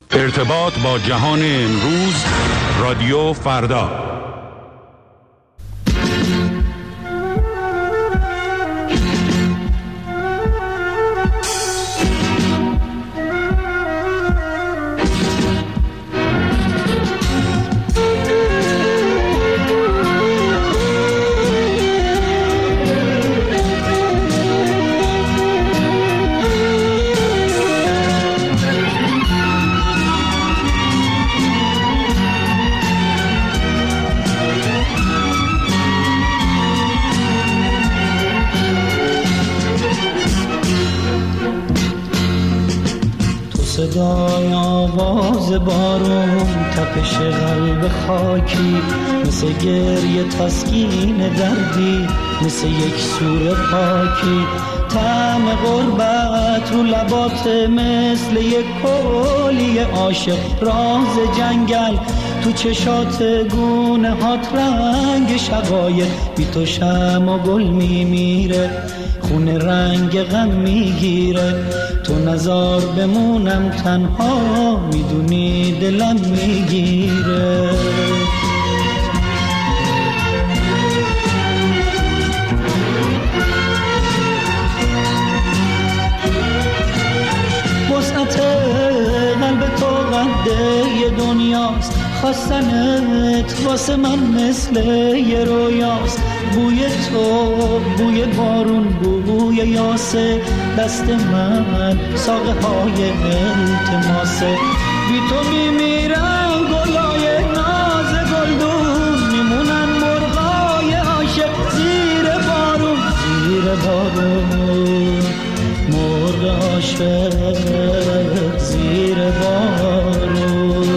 ارتباط با جهان امروز، رادیو فردا. صدای آواز بارون، تپش قلب خاکی، مثل گریه تسکین دردی، مثل یک سور پاکی. طعم غربت رو لبات مثل یک کلی عاشق، راز جنگل تو چشات گونه هات، رنگ شقایق بی تو شمع و گل میمیره، خون رنگ غم میگیره. تو نزار بمونم تنها، میدونی دلم میگیره. وسعت قلب تو قده دنیاست، خواستنت واسه من مثل یه رویاست. بوی تو، بوی بارون، بوی یاسه، دست من ساقه های التماسه. بی تو میمیرن گلای ناز گلدون، میمونن مرغای عاشق زیر بارون، زیر بارون. مرغ عاشق زیر بارون.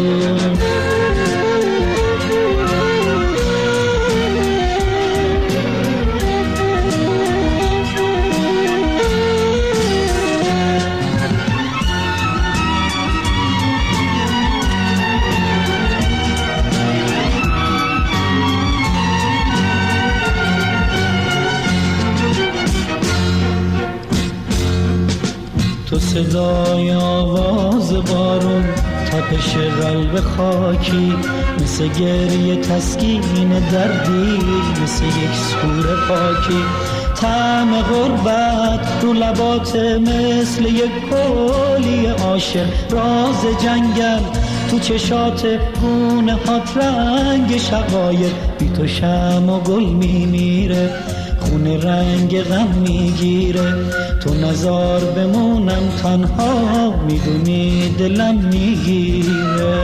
تو صدای آواز بارون، تپش قلب خاکی، مثل گریه تسکین دردی، مثل یک سور پاکی. طعم غربت رو لبات مثل یک کلی عاشق، راز جنگل تو چشات گونه هات، رنگ شقایق بی تو شمع و گل میمیره، خون رنگ غم میگیره. تو نزار بمونم تنها، میدونی دلم میگیره.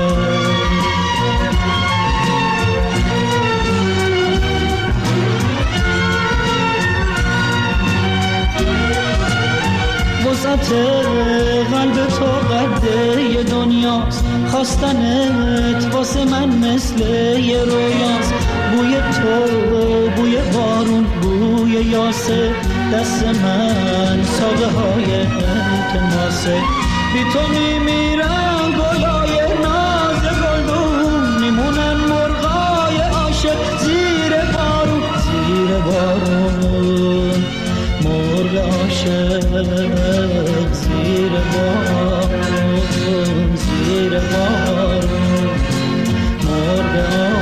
وسعت قلب تو قده دنیاست، خواستنت واسه من مثل یه رویاست. بوی تو، بوی بارون، بوی یاسه، دست من ساقه های التماسه. بی تو میمیرن گلای ناز گلدون، میمونن مرغای عاشق زیر بارون، زیر بارون. مرغ عاشق زیر بارون، زیر بارون. مرغ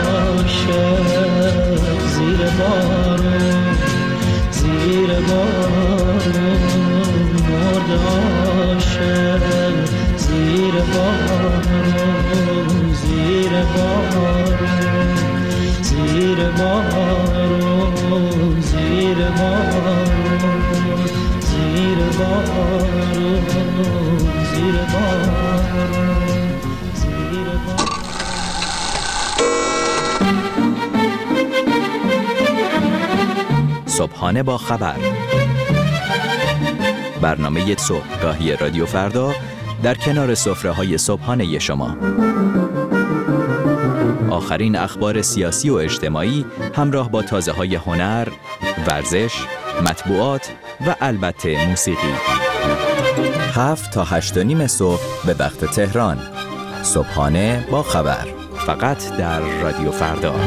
عاشق زیر بارون، زیر بارون. مرغ عاشق زیر بارون، زیر بارون. زیر بارون، زیر بارون. زیر بارون، زیر بارون. زیر بارون. صبحانه با خبر، برنامه صبحگاهی رادیو فردا در کنار سفره‌های صبحانه شما. آخرین اخبار سیاسی و اجتماعی همراه با تازه‌های هنر، ورزش، مطبوعات و البته موسیقی. 7 تا 8:30 صبح به وقت تهران. صبحانه با خبر، فقط در رادیو فردا.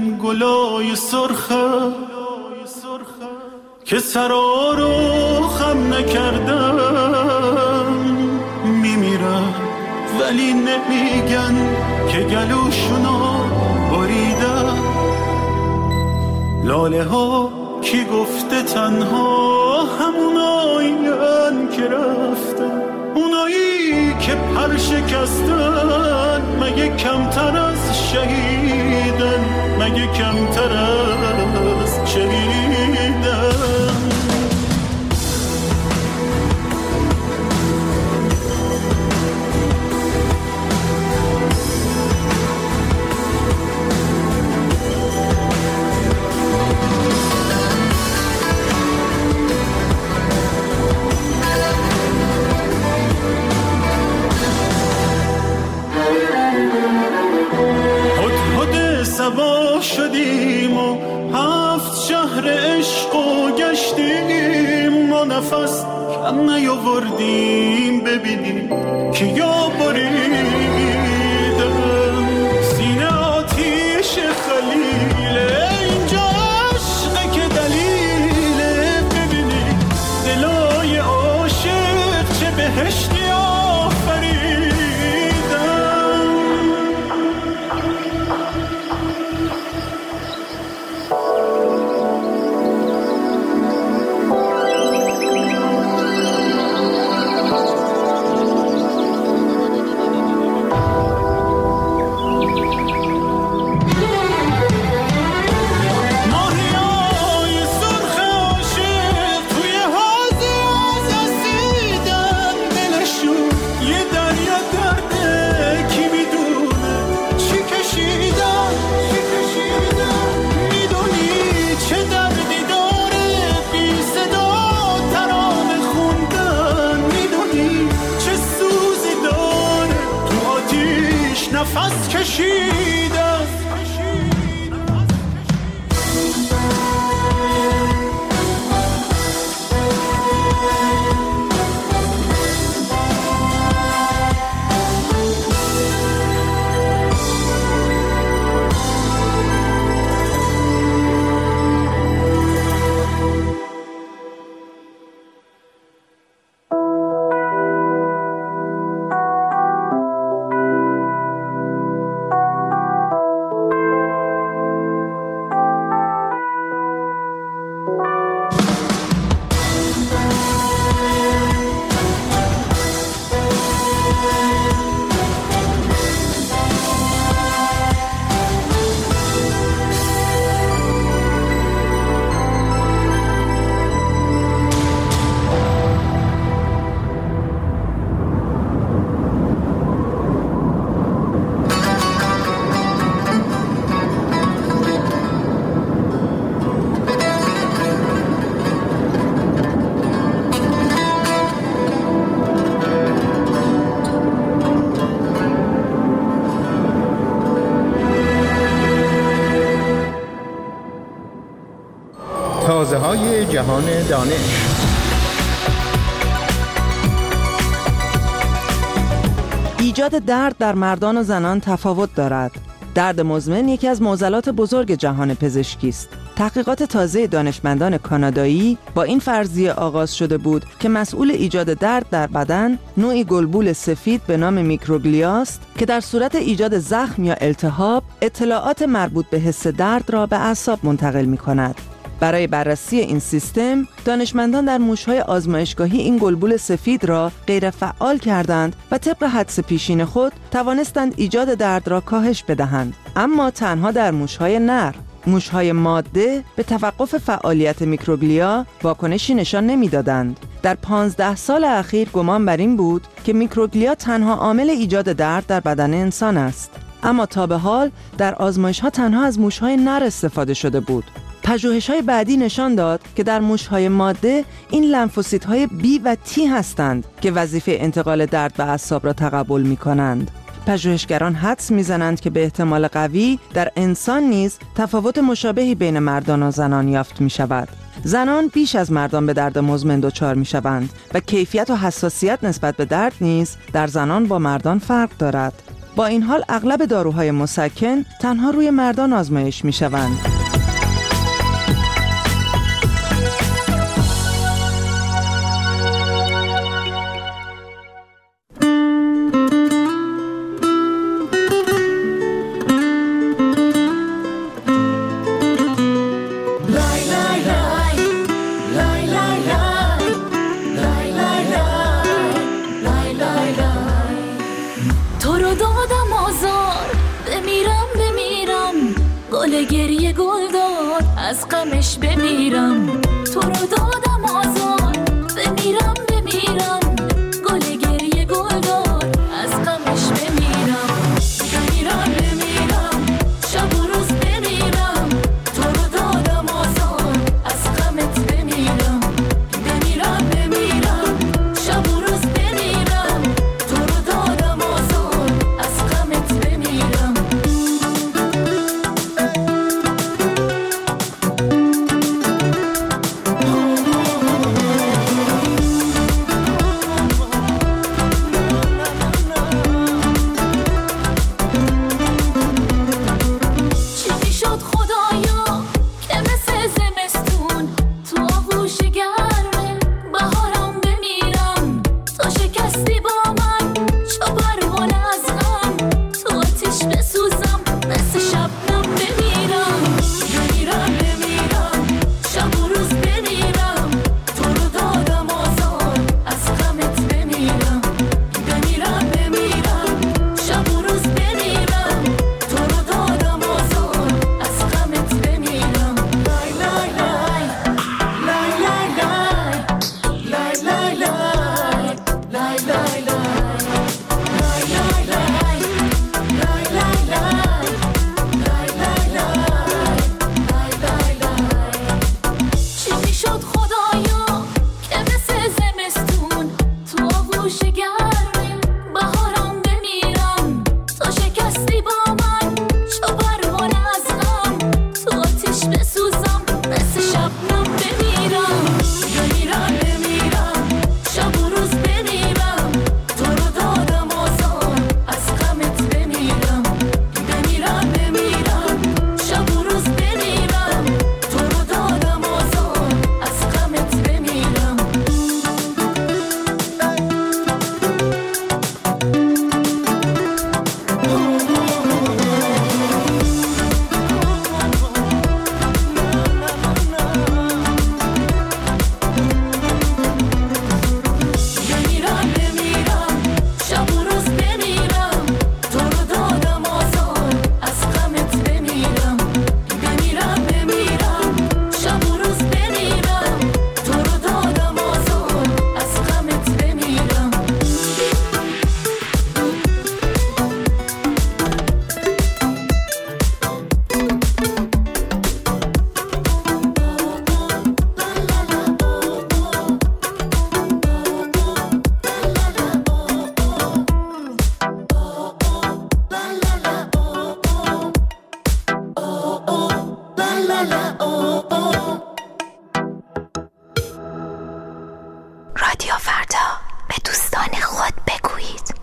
گلای سرخه که سرا رو خم نکردم میمیرن ولی نمیگن که گلوشونو بریدن. لاله ها کی گفته تنها همونایین که رفتن، اونایی که پر شکستن مگه کمتر از شهیدن، مگه کمتر از شهیدن. سبا شدیم و 7 شهر عشق و گشتیم، ما نفس کم نیاوردیم ببینیم که یا بریدم. سینه آتیش خلیله اینجا عشقه که دلیله، ببینیم دلای عاشق چه بهشتی آفریدم. نفس کشیدم تازه‌های جهان دانش. ایجاد درد در مردان و زنان تفاوت دارد. درد مزمن یکی از معضلات بزرگ جهان پزشکی است. تحقیقات تازه دانشمندان کانادایی با این فرضیه آغاز شده بود که مسئول ایجاد درد در بدن نوعی گلبول سفید به نام میکروگلیاست که در صورت ایجاد زخم یا التهاب اطلاعات مربوط به حس درد را به اعصاب منتقل می‌کند. برای بررسی این سیستم، دانشمندان در موش‌های آزمایشگاهی این گلبول سفید را غیر فعال کردند و طبق حدس پیشین خود توانستند ایجاد درد را کاهش بدهند، اما تنها در موش‌های نر. موش‌های ماده به توقف فعالیت میکروگلیا واکنشی نشان نمی‌دادند. در 15 سال اخیر گمان بر این بود که میکروگلیا تنها عامل ایجاد درد در بدن انسان است، اما تا به حال در آزمایش‌ها تنها از موش‌های نر استفاده شده بود. پژوهش‌های بعدی نشان داد که در موش‌های ماده این لنفوسیت‌های B و T هستند که وظیفه انتقال درد به اعصاب را تقبل می‌کنند. پژوهشگران حدس می‌زنند که به احتمال قوی در انسان نیز تفاوت مشابهی بین مردان و زنان یافت می‌شود. زنان بیش از مردان به درد مزمن دچار می‌شوند و کیفیت و حساسیت نسبت به درد نیز در زنان با مردان فرق دارد. با این حال اغلب داروهای مسکن تنها روی مردان آزمایش می‌شوند. گریه گل داد از غمش بمیرم، تو رو دادم آزار بمیرم گل گریه گل داد از غمش بمیرم، بمیرم شب و روز بمیرم، تو رو دادم آزار از غمت بمیرم شب و روز بمیرم، تو رو دادم آزار از غمت بمیرم. رادیو فردا، به دوستان خود بگویید.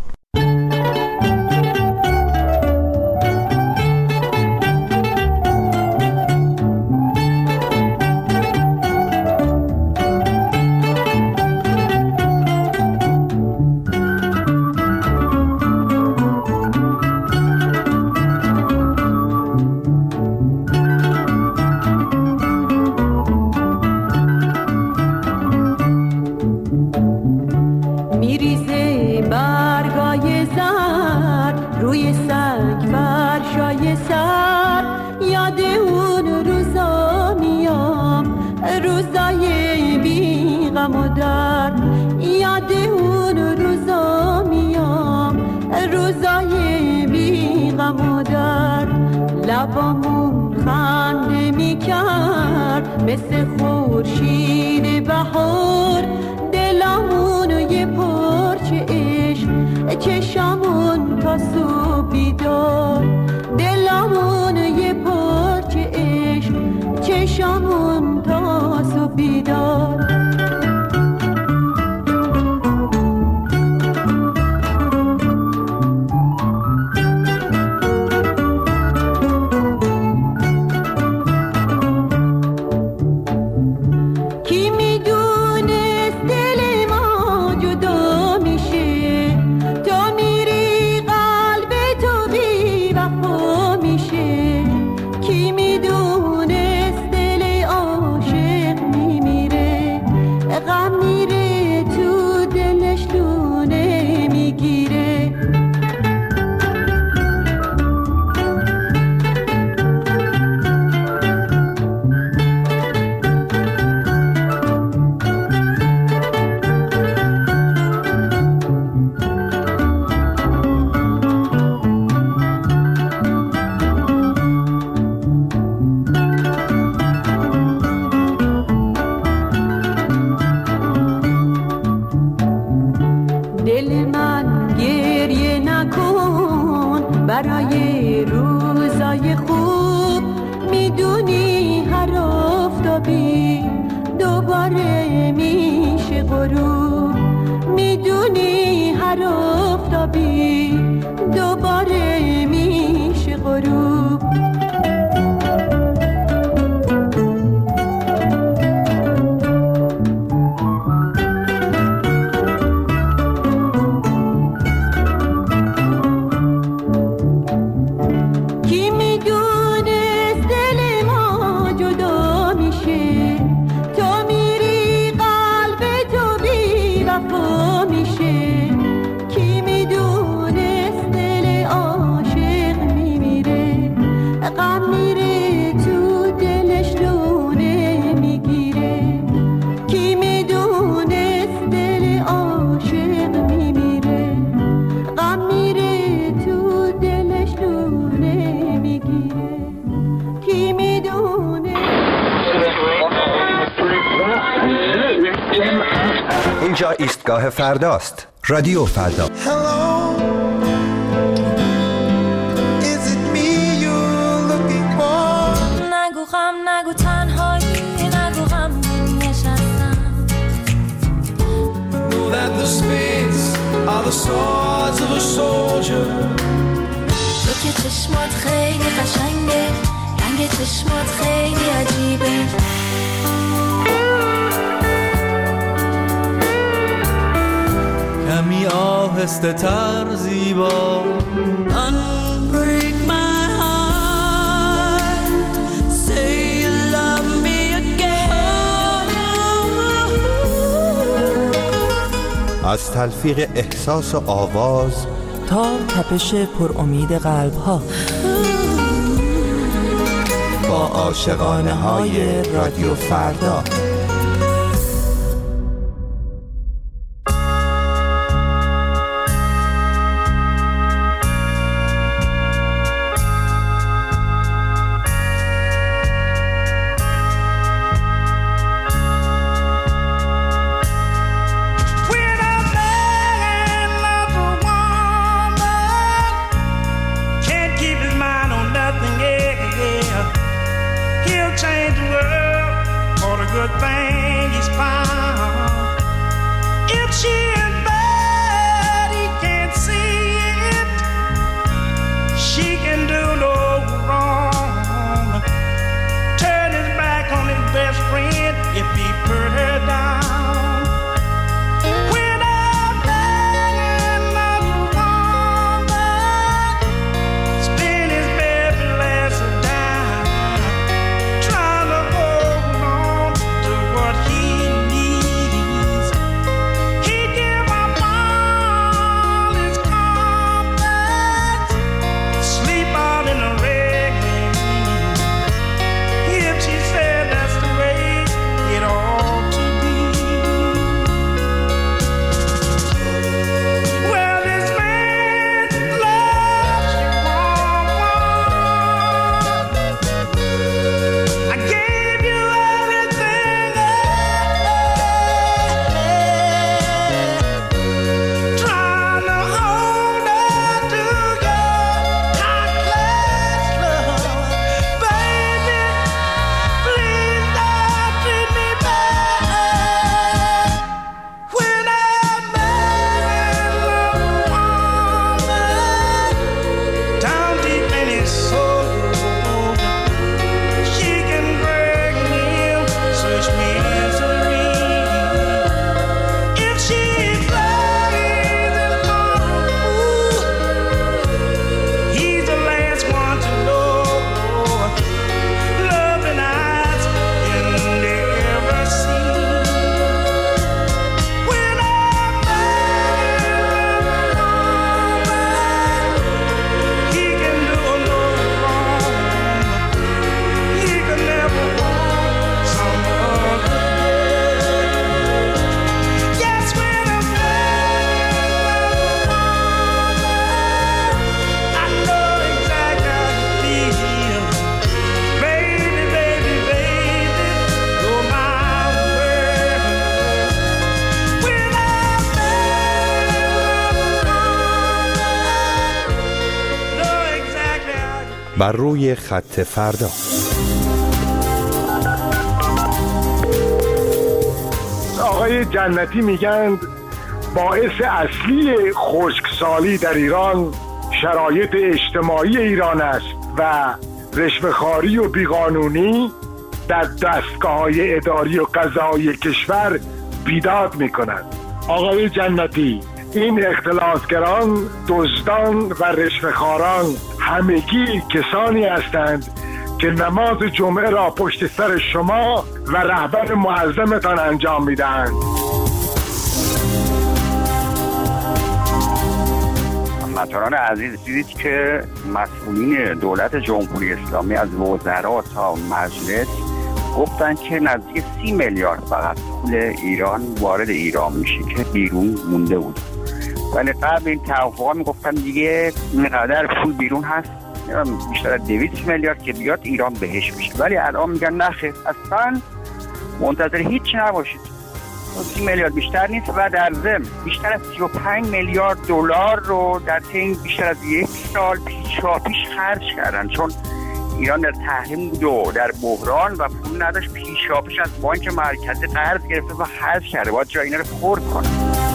لبامون خنده میکرد مثل خورشید بهار، دلمونو یه پرچه عشق، چشمون تا صبح بیدار، دلمونو یه پرچه عشق، چشمون تا صبح بیدار. آفتابی دوباره میشه غروب، میدونی هر آفتابی دوباره میشه غروب. اینجا ایستگاه فرداست. رادیو فردا. نگو غم، نگو تنهایی، نگو غم نشستم. تو که چشمات خیلی قشنگه، رنگ چشمات خیلی عجیبه. کمی آهسته تر زیبا. Unbreak my heart, say you love me again. از تلفیق احساس و آواز تا تپش پر امید قلب ها، با عاشقانه های رادیو فردا. بر روی خط فردا. آقای جنتی میگند باعث اصلی خشکسالی در ایران شرایط اجتماعی ایران است و رشوه‌خواری و بیقانونی در دستگاه‌های اداری و قضایی کشور بیداد می‌کند. آقای جنتی، این اختلاسگران، دزدان و رشوه‌خواران همگی کسانی هستند که نماز جمعه را پشت سر شما و رهبر معظمتان انجام می‌دهند. هموطنان عزیز، دیدید که مسئولین دولت جمهوری اسلامی از وزرا تا مجلس گفتن که نزدیک 30 میلیارد فقط پول ایران وارد ایران میشه که بیرون مونده بود. ولی قبل این توافقا میگفتن دیگه اینقدر پول بیرون هست، بیشتر از 200 میلیارد که بیاد ایران بهش میشه. ولی الان میگن نخیر، اصلا منتظر هیچ نباشید، 30 میلیارد بیشتر نیست و در ضمن بیشتر از 35 میلیارد دلار رو در طی بیشتر از یک سال پیش خرج کردن، چون ایران در تحریم بود و در بحران و پول نداشت. پیش از بانک مرکزی قرض گرفته و خرج کرده، باید جای اینا رو پر کنه.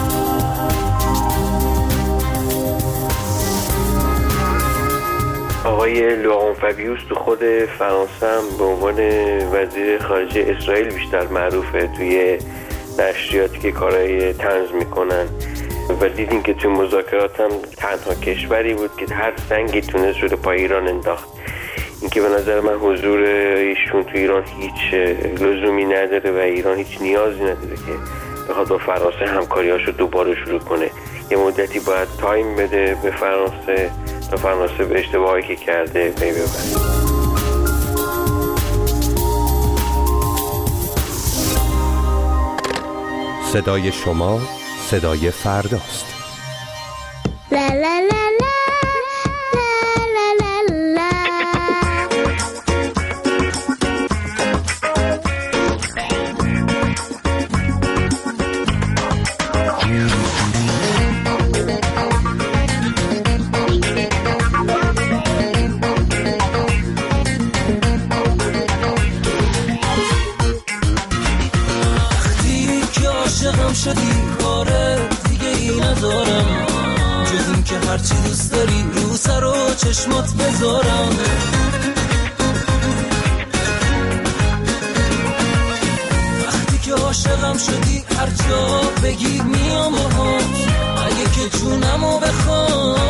آقای لوران فابیوس تو خود فرانسه هم به عنوان وزیر خارجه اسرائیل بیشتر معروفه توی نشریاتی که کارهای طنز میکنن و دیدیم که توی مذاکرات هم تنها کشوری بود که هر سنگی تونست رو پای ایران انداخت. این که به نظر من حضور ایشون توی ایران هیچ لزومی نداره و ایران هیچ نیازی نداره که بخواد با فرانسه همکاریاشو دوباره شروع کنه. یه مدتی باید تایم بده به فرانسه تا فرانسه به اشتباهی که کرده پی ببره. صدای شما صدای فرداست. لا لا لا لا لا لا لا. وقتی که عاشقم شدی کاره دیگه ای ندارم جز این که هرچی دوست داری رو سر و چشمات بذارم. وقتی که عاشقم شدی هر جا بگی میام باهات، اگه که جونمو بخوای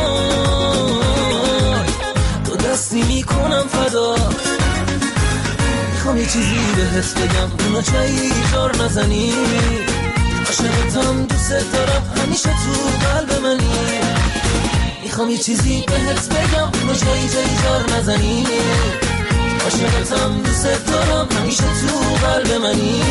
تو دستی میکنم فدا. میخوام یه چیزی بهت بگم اونو جایی جار نزنی، عاشقتم دوست دارم همیشه تو قلب منی. میخوام یه چیزی بهت بگم اونو جایی جار نزنی، عاشقتم دوست دارم همیشه تو قلب منی.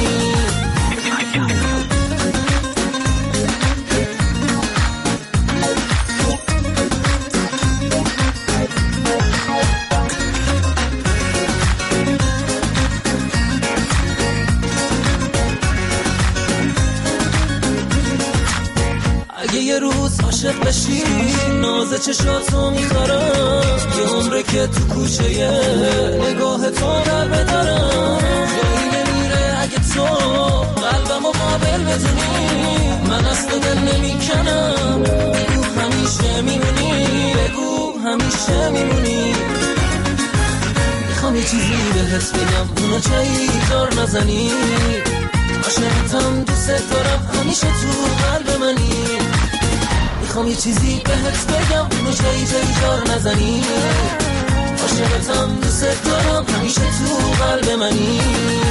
اگه یه روز عاشق بشی ناز چشاتو میخورم، یه عمره که تو کوچه نگاه تو در بدارم. جایی نمیره اگه تو قلبمو قابل بدونی، من از تو دل نمیکنم، بگو همیشه میمونی، بگو همیشه میمونی. میخوام یه چیزی بهت بگم اونو جایی جار نزنی، عاشقتم دوست دارم همیشه تو قلب منی. میخوام یه چیزی بهت بگم اونو جایی جار نزنی، عاشقتم دوست دارم همیشه تو قلب منی.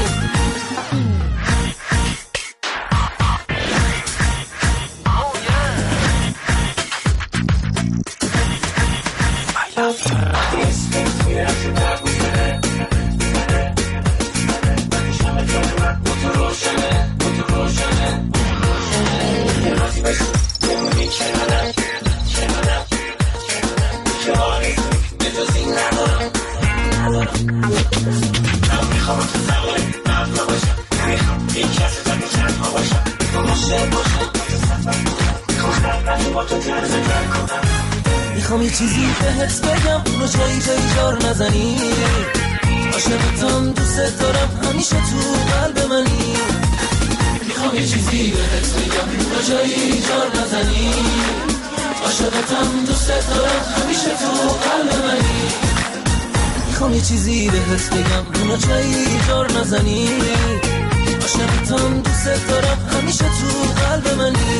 میخوام یه چیزی بهت بگم اونو جایی جار نزنی، عاشقتم دوست دارم همیشه تو قلب منی. میخوام یه چیزی بهت بگم تو جایی جار نزنی عاشقتم دوست دارم همیشه تو قلب منی میخوام یه چیزی بهت بگم تو جایی جار نزنی عاشقتم دوست دارم همیشه تو قلب منی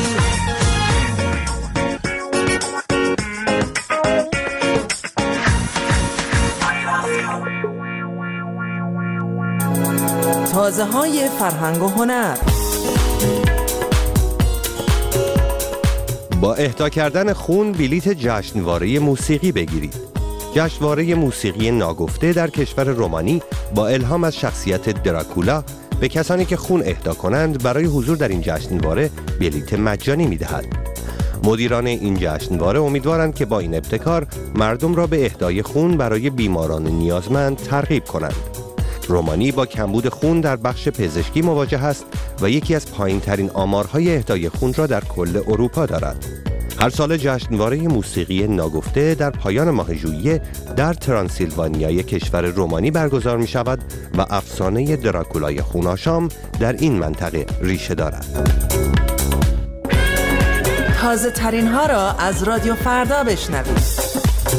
تازه های فرهنگ و هنر. با اهدا کردن خون بلیت جشنواره موسیقی بگیرید. جشنواره موسیقی ناگفته در کشور رومانی با الهام از شخصیت دراکولا به کسانی که خون اهدا کنند برای حضور در این جشنواره بلیت مجانی می‌دهد. مدیران این جشنواره امیدوارند که با این ابتکار مردم را به اهدای خون برای بیماران نیازمند ترغیب کنند. رومانی با کمبود خون در بخش پزشکی مواجه است و یکی از پایین‌ترین آمارهای اهدای خون را در کل اروپا دارد. هر سال جشنواره موسیقی ناگفته در پایان ماه ژوئیه در ترانسیلوانیای کشور رومانی برگزار می شود و افسانه دراکولای خوناشام در این منطقه ریشه دارد. تازه ترین ها را از رادیو فردا بشنوید.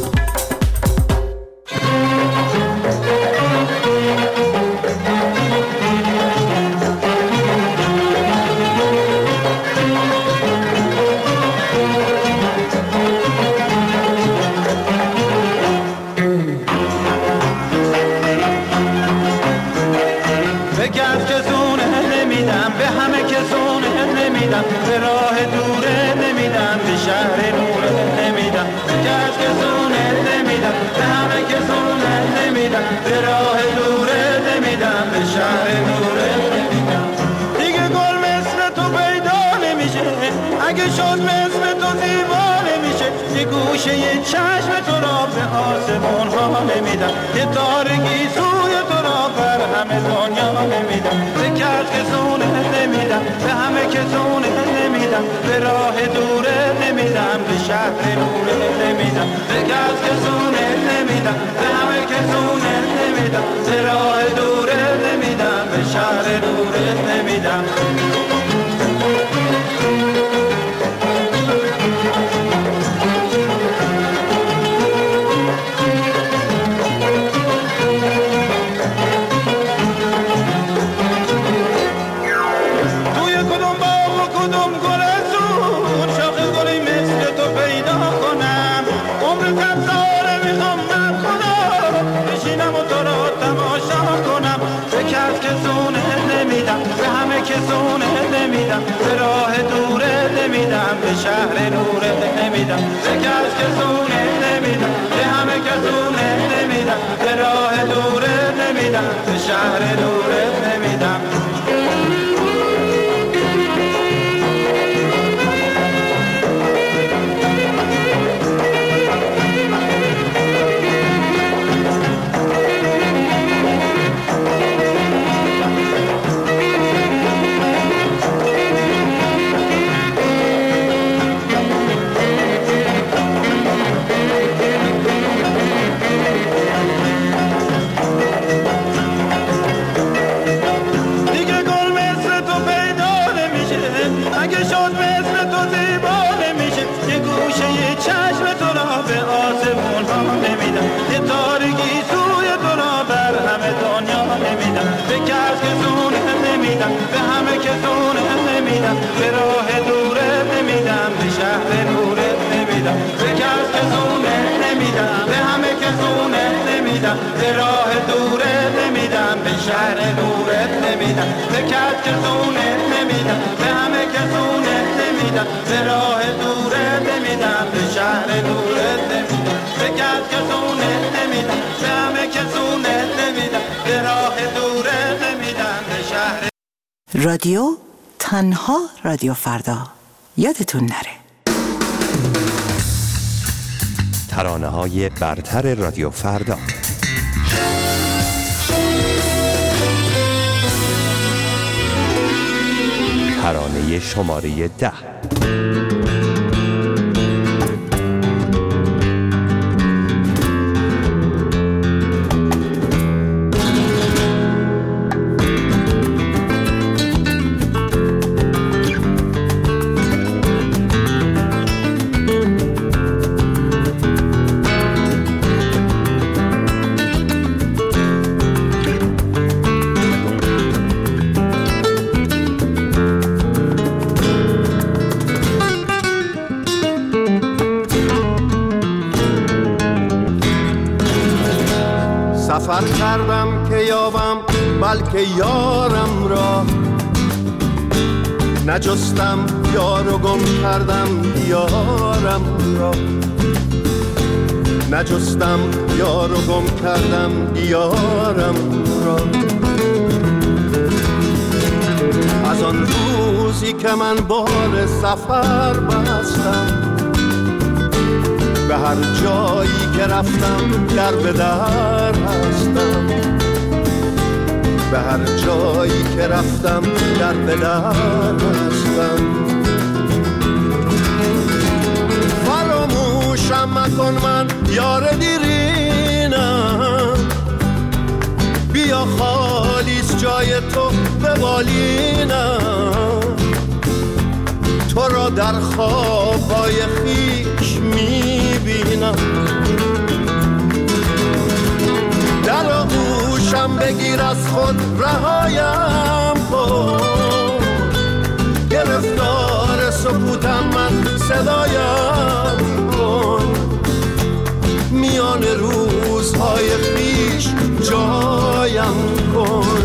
به راه دوره نمیدم به شهر نوره نمیدم به کس که زونه نمیدم به همه که زونه نمیدم به راه دوره نمیدم به شهر نوره نمیدم دیگه گل مثل تو پیدا نمیشه اگه شد مثل تو زیبا نمیشه یه گوشه یه چشم تو را به آسمون ها نمیدم یه تارگی سوی تو را بر همه دنیا نمیدم به کس که زونه نمیدم به همه که زونه نمیدم به راه دوره نمیدم به شهر نوره نمیدم به کس که زونه نمیدم به همه که زونه نمیدم به راه دوره نمیدم به شهر نوره نمیدم به راه دوره نمیدم به شهر نوره نمیدم به کس که زونه نمیدم به همه که زونه نمیدم به راه دوره نمیدم به شهر نوره نمیدم به همه که زونه نمیدم به راه دوره نمیدم به شهر نوره نمیدم به کس که زونه نمیدم به همه که زونه نمیدم به راه دوره نمیدم به شهر نوره نمیدم به کس که زونه نمیدم به همه که زونه نمیدم به راه دوره نمیدم به شهر نوره نمیدم به کس که زونه نمیدم به همه که زونه نمیدم به راه دوره نمیدم به شهر رادیو تنها رادیو فردا یادتون نره. ترانه‌های برتر رادیو فردا. ترانه شماره 10. سفر کردم که یابم بلکه یارم را، نجستم یار و گم کردم یارم را، نجستم یار و گم کردم یارم را. از آن روزی که من بال سفر بستم، به هر جایی که رفتم در به در هستم، به هر جایی که رفتم در به در هستم. فراموشم مکن من یار دیرینم، بیا خالیس جای تو به بالینم، تو را در خوابهای خیش میبینم. در آغوشم بگیر از خود رهایم کن، گرفتار سکوتم من صدایم کن، میان روزهای خیش جایم کن.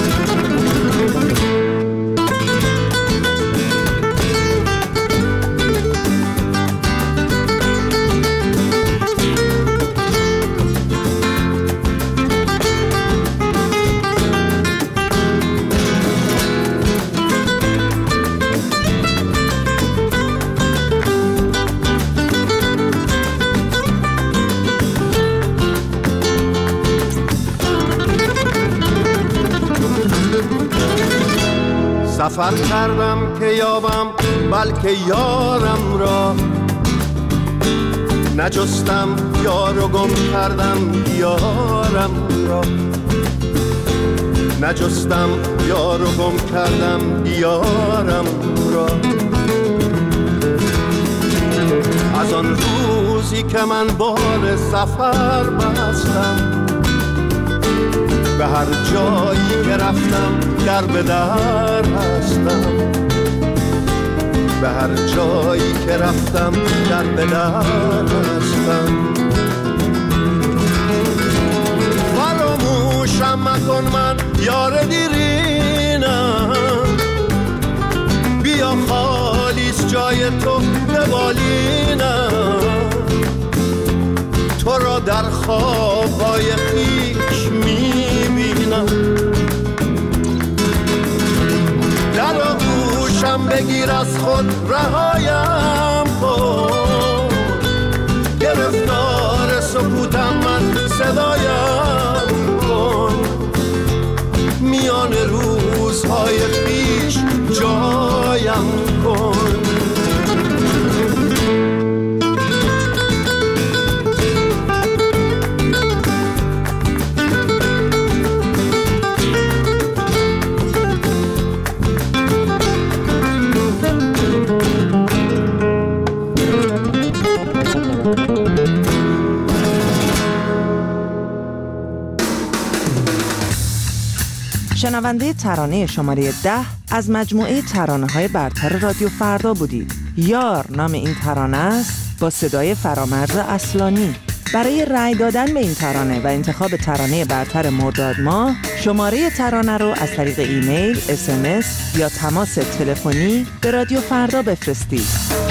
سفر کردم که یابم بلکه یارم را، نجستم یار و گم کردم یارم را، نجستم یار و گم کردم یارم را. از آن روزی که من بال سفر بستم، به هر جایی که رفتم در به در هستم، به هر جایی که رفتم در به در هستم. فراموشم مکن من یار دیرینم، بیا خالیس جای تو به بالینم، تو را در خوابهای خیش میبینم. در آغوشم بگیر از خود رهایم کن، گرفتار سکوتم من صدایم کن، میان روزهای پیش جایم کن. شنونده ترانه شماره 10 از مجموعه ترانه‌های برتر رادیو فردا بودید. یار نام این ترانه است با صدای فرامرز اصلانی. برای رأی دادن به این ترانه و انتخاب ترانه برتر مرداد ماه، شماره ترانه رو از طریق ایمیل، SMS یا تماس تلفنی به رادیو فردا بفرستید.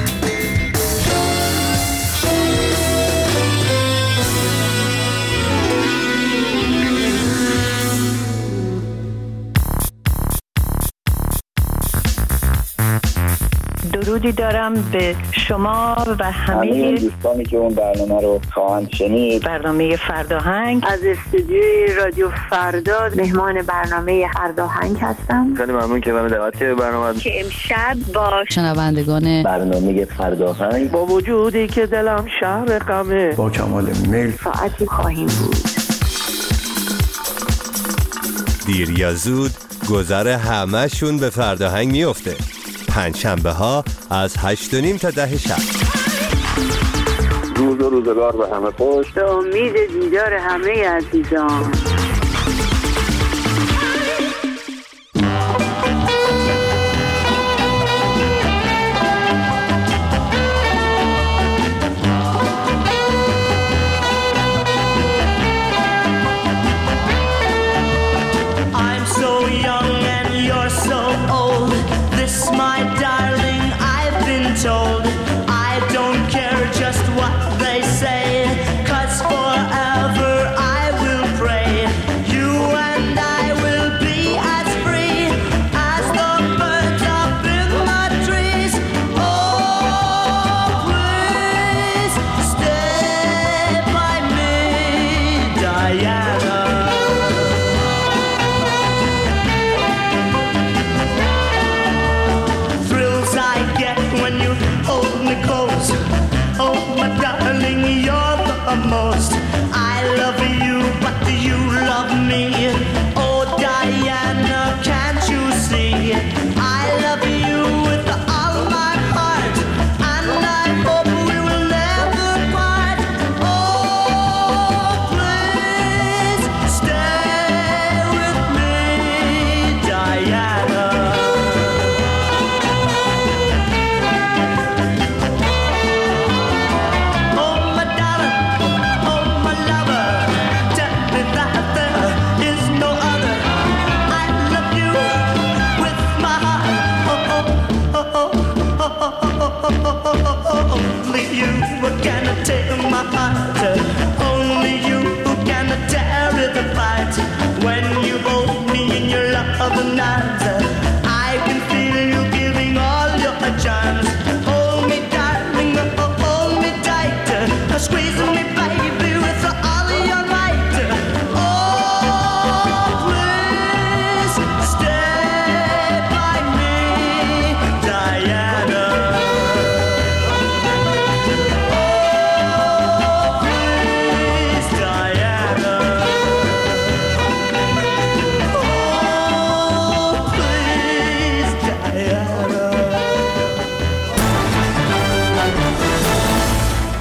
درودی دارم به شما و همه دوستانی که اون برنامه رو خواهند شنید. برنامه فرداهنگ از استودیوی رادیو فردا مهمان برنامه فرداهنگ هستم. خیلی ممنون که من دعوت کردید برنامه که امشب با شنوندگان برنامه فرداهنگ با وجودی که دلم شهر غمه با کمال میل ساعتی خواهیم بود. دیر یا زود گذر همه‌شون به فرداهنگ میفته. پنجشنبه ها از 8:30 تا 10 شب. روز و روزگار به همه خوش. به امید دیدار همه عزیزان.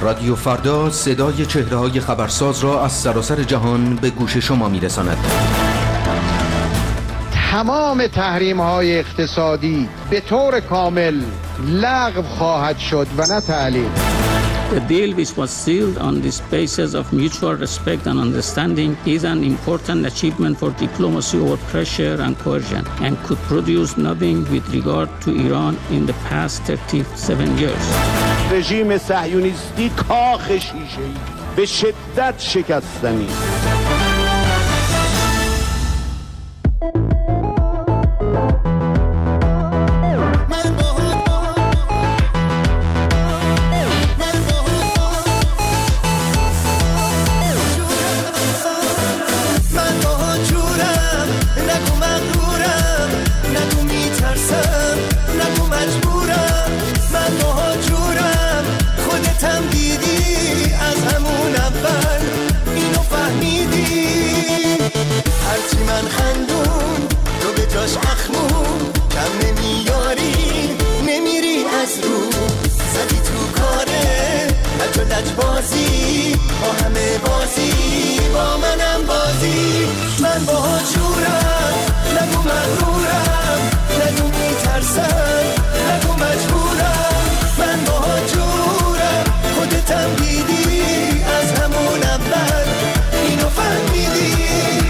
رادیو فردا صدای چهره‌های خبرساز را از سراسر جهان به گوش شما می‌رساند. تمام تحریم‌های اقتصادی به طور کامل لغو خواهد شد و نه تعلیق. The deal which was sealed on this basis of mutual respect and understanding is an important achievement for diplomacy over pressure and coercion and could produce nothing with regard to Iran in the past 37 years. رژیم صهیونیستی کاخ شیشه‌ای به شدت شکستنی. بازی با همه بازی با منم بازی من با جورم نگو مغرورم نگو میترسم نگو مجبورم من با جورم خودتم دیدی از همون اول اینو فهمیدی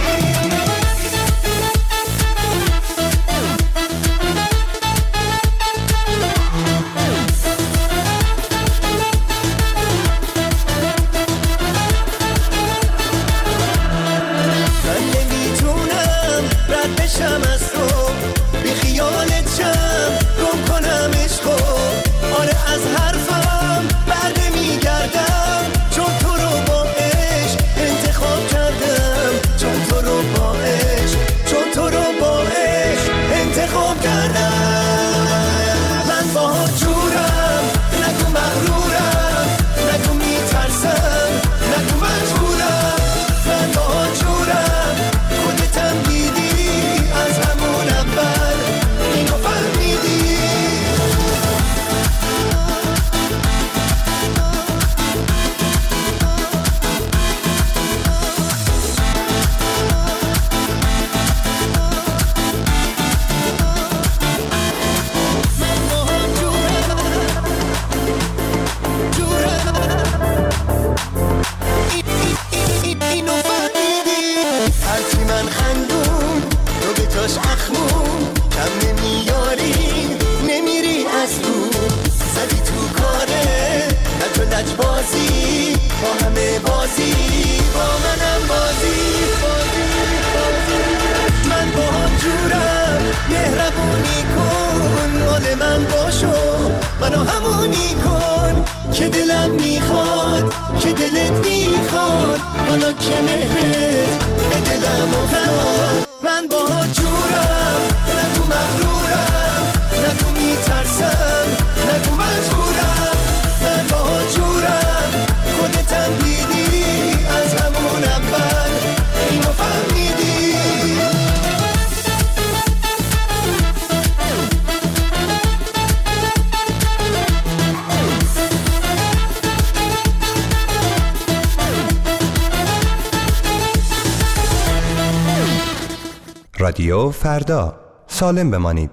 رادیو فردا، سالم بمانید.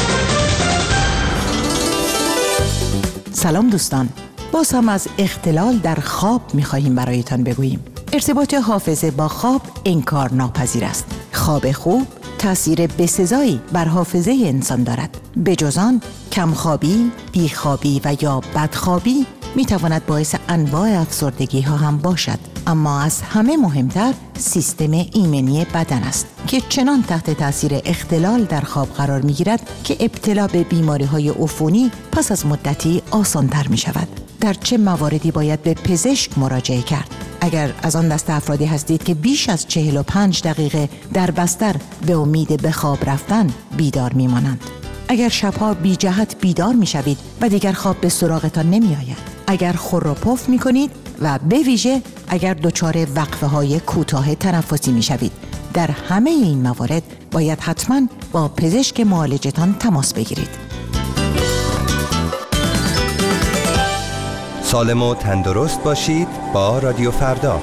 سلام دوستان، باز هم از اختلال در خواب می‌خواهیم برایتان بگوییم. ارتباط حافظه با خواب انکار ناپذیر است. خواب خوب تأثیر بسزایی بر حافظه انسان دارد. به جز آن، کمخوابی، بیخوابی و یا بدخوابی می‌تواند باعث انواع افسردگی ها هم باشد. اما از همه مهمتر سیستم ایمنی بدن است که چنان تحت تاثیر اختلال در خواب قرار می‌گیرد که ابتلا به بیماری‌های عفونی پس از مدتی آسان‌تر می‌شود. در چه مواردی باید به پزشک مراجعه کرد؟ اگر از آن دست افرادی هستید که بیش از 45 دقیقه در بستر به امید به خواب رفتن بیدار می‌مانند، اگر شبها بی جهت بیدار می‌شوید و دیگر خواب به سراغتان نمی‌آید، اگر خور و پف می‌کنید و به ویژه اگر دچار وقفه‌های کوتاه تنفسی می‌شوید، در همه این موارد باید حتماً با پزشک معالجتان تماس بگیرید. سالم و تندرست باشید با رادیو فردا.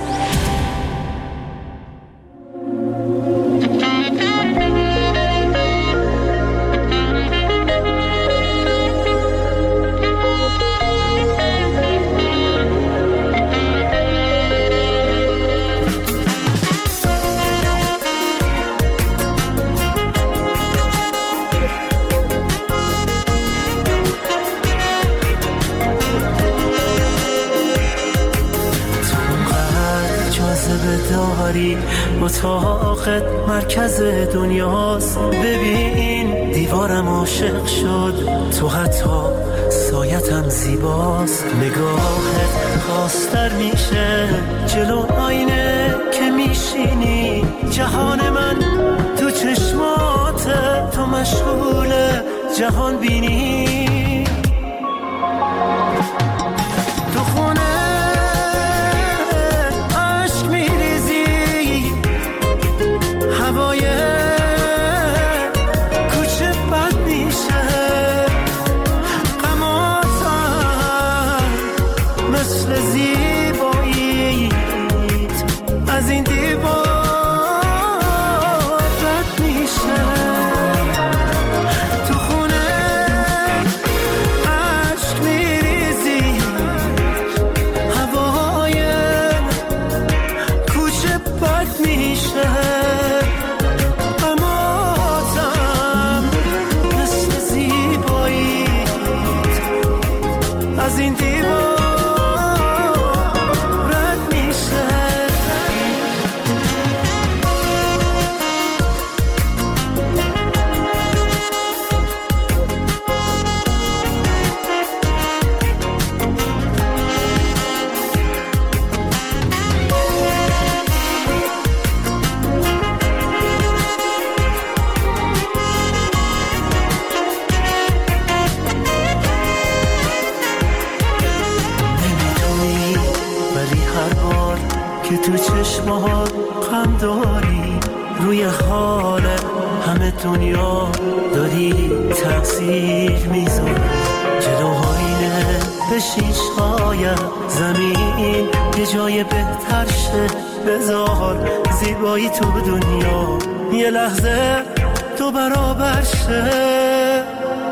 اتاقت مرکز دنیاست، ببین دیوارم عاشق شد، تو حتی سایتم زیباست، نگاهت خواستر میشه جلو آینه که میشینی، جهان من تو چشمات، تو مشغول جهان بینی، تو خونه عشق میریزی، هوای کوچه بد میشه، غماتم مثل زیباییت از این دیوار رد میشه، تو خونه عشق میریزی، هوای کوچه بد میشه، غماتم مثل زیباییت از این دیوار رد میشه. نمیدونی ولی هر بار که تو چشمات غم داری، روی حال همه دنیا داری تأثیر میذاری، جلو آینه بشین شاید زمین یه جای بهتر شه، بذار زیبایی تو دنیا یه لحظه تو برابر شه،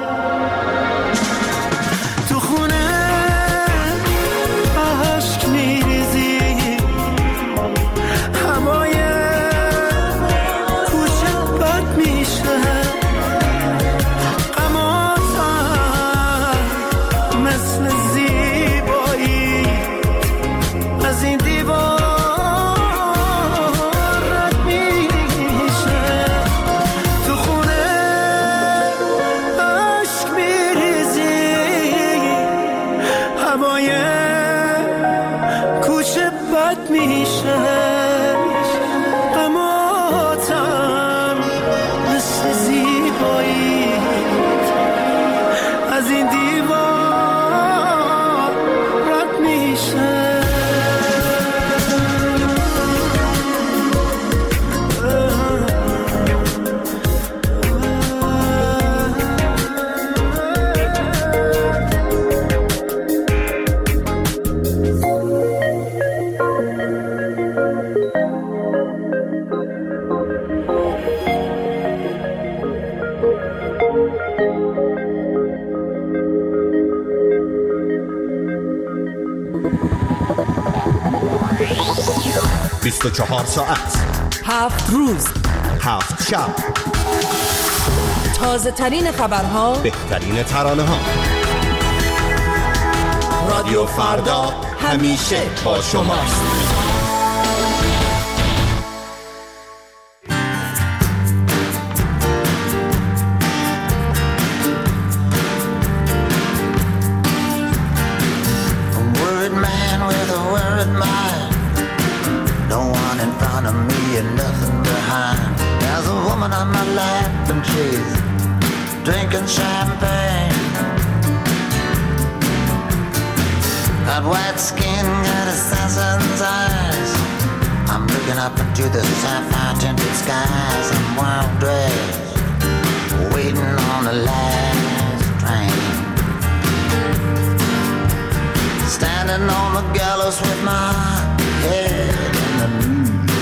تو خونه عشق میریزی، هوای کوچه بد میشه، غماتم مثل زیبایی از این دیوار رد میشه، تو خونه عشق میریزی، هوای کوچه بد میشه، غماتم مثل زیباییت از این دیوار رد میشه. بیست و 24 ساعت 7 روز 7 شب، تازه ترین خبرها، بهترین ترانه ها، رادیو فردا همیشه با شماست. Drinking champagne, got white skin, got assassin's eyes. I'm looking up into the sapphire tinted skies. I'm wild dressed, waiting on the last train. Standing close with my head in the news.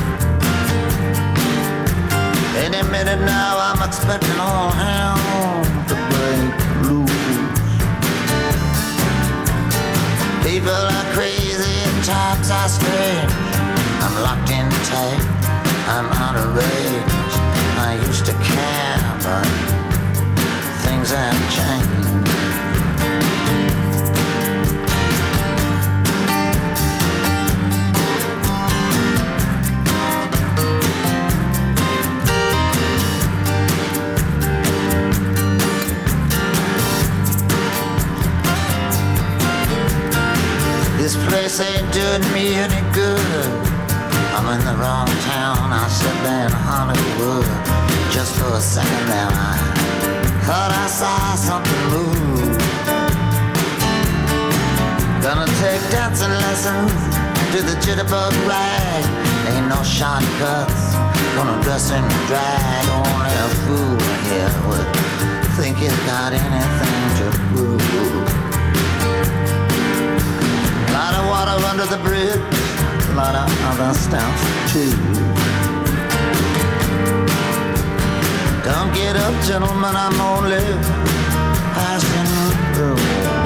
Any minute now I'm expecting all hell to break loose. People are crazy and times are strange. I'm locked in tight, I'm out of range. I used to care, but things have changed. This place ain't doing me any good. I'm in the wrong town, I sit there in Hollywood. Just for a second there I thought I saw something move. Gonna take dancing lessons to the jitterbug rag. Ain't no shortcuts, gonna dress in drag. Only a fool here would think he's got anything to prove. Lot of water under the bridge, a lot of other stuff too. Don't get up, gentlemen, I'm only passing through.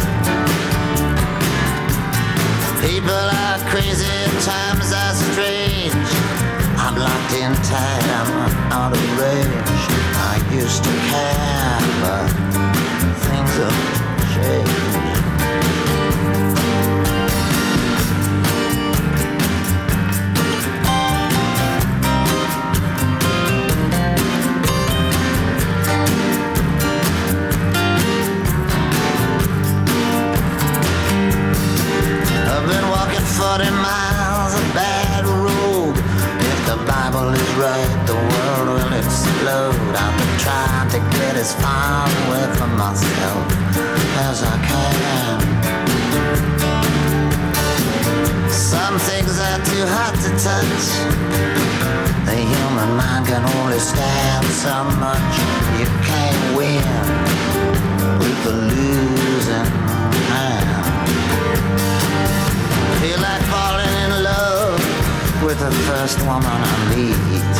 People are crazy, times are strange. I'm locked in tight, I'm out of range. I used to care, but things have changed. I've been walking 40 miles of bad road. If the Bible is right, the world will explode. I've been trying to get as far away from myself as I can. Some things are too hot to touch. The human mind can only stand so much. You can't win with the losing hand. Feel like falling in love with the first woman I meet.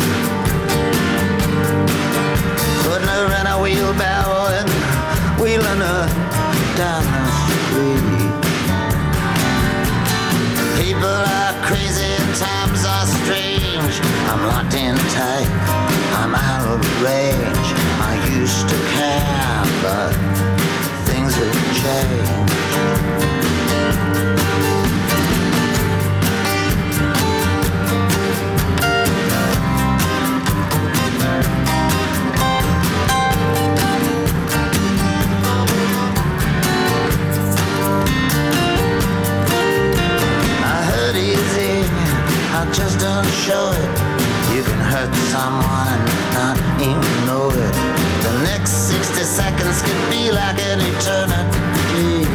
Putting her in a wheelbarrow and wheeling her down the street. People are crazy and times are strange. I'm locked in tight, I'm out of range. I used to care, but things have changed. Just don't show it. You can hurt someone and not even know it. The next 60 seconds could be like an eternity.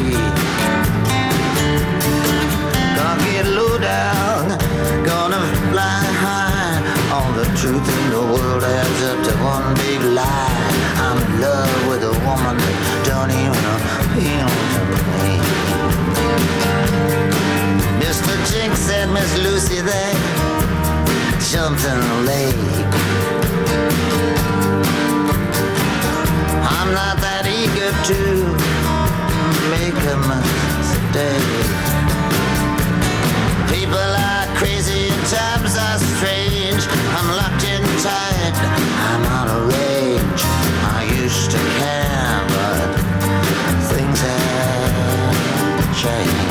Gonna get low down, gonna fly high. All the truth in the world adds up to one big lie. I'm in love with a woman that don't even appeal to me. Mr. Jinx and Miss Lucy, they jumped in the lake. I'm not that eager to make a mistake. People are crazy and times are strange. I'm locked in tight, I'm out of range. I used to care, but things have changed.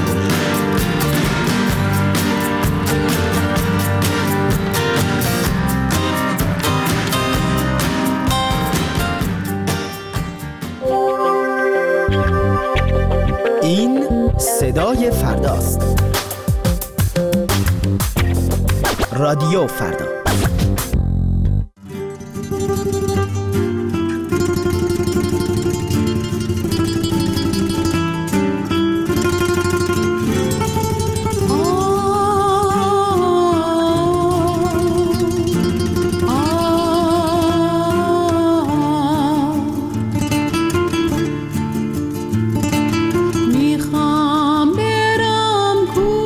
این صدای فرداست. رادیو فردا. میخوام برم کو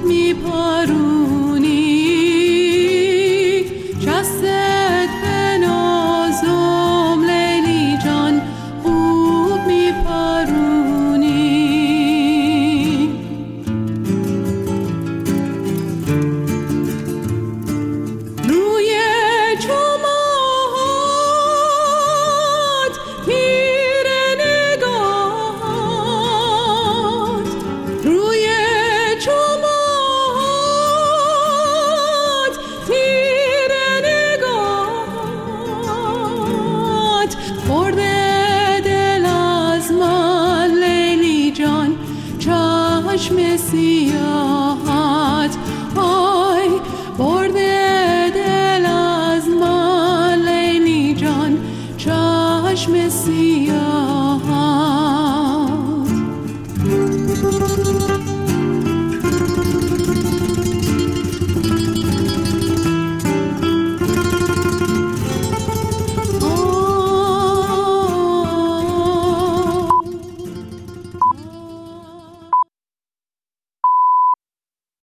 میپارونم